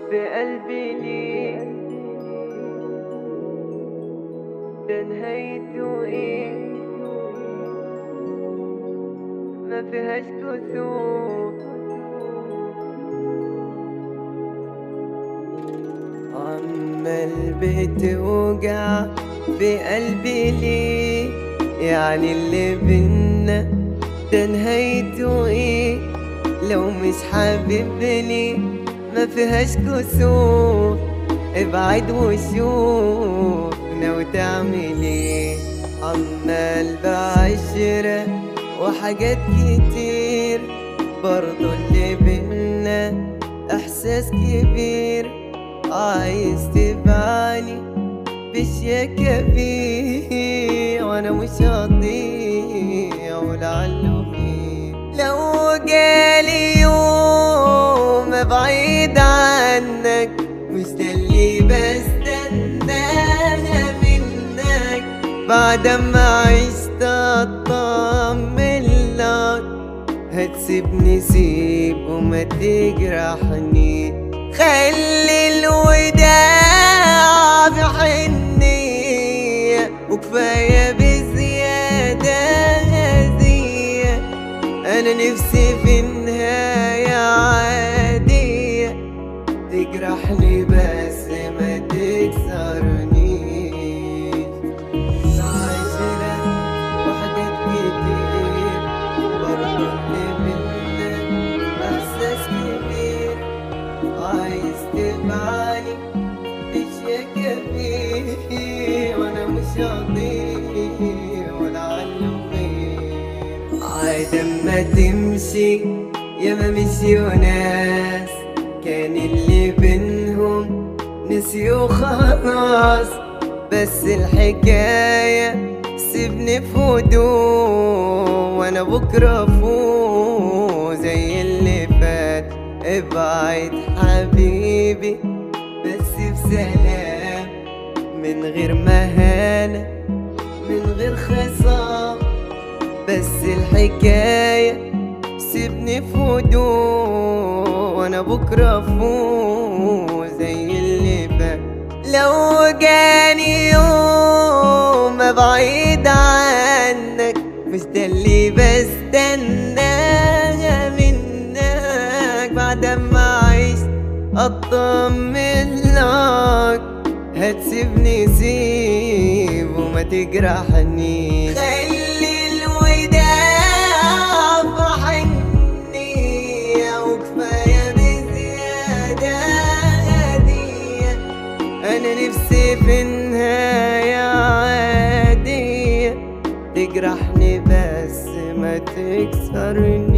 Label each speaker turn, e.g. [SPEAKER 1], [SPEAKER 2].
[SPEAKER 1] بقلبي ليه ده نهايته ايه؟ ما فيهاش كسوف. عمال بتوجع بقلبي ليه؟ يعني اللي بينا ده نهايته ايه؟ لو مش حاببني ما فيهاش كسوف. ابعد وشوف ناوي تعمل ايه. عمال بعشرة وحاجات كتير، برضو اللي بينا احساس كبير. عايز تبعني بشياكة بيه وانا مش هضيع ولعله فيه. لو جالي يوم ابعد عنك مش ده اللي بستناها منك. بعد ما عشت اطمن لك هتسيبني سيب وما تجرحني. خلي الوداع بحنية وكفاية بزيادة هدية. أنا نفسي في نهاية عادية تجرحني بس ما تكسرنيش. عشرة وحاجات كتير، برضو اللي بينا إحساس كبير. عايز تبعني بشياكة فيه وانا مش هضيع ولعله خير. عاد اما تمشي ياما مشيوا ناس كان اللي بينهم نسيوا خلاص. بس الحكاية سيبني في هدوء وانا بكرة فوق زي اللي فات. ابعد حبيبي بس بسلام، من غير مهانة من غير خصام. بس الحكاية سيبني في هدوء وانا بكرة فوق زي اللي فات. لو جاني يوم ابعد عنك مش ده اللي بستناها منك. بعد ما عشت اطمن لك هتسيبني سيب وما تجرحني. خلي الوداع بحنية وكفاية بزيادة هدية. أنا نفسي في نهاية عادية تجرحني بس ما تكسرني.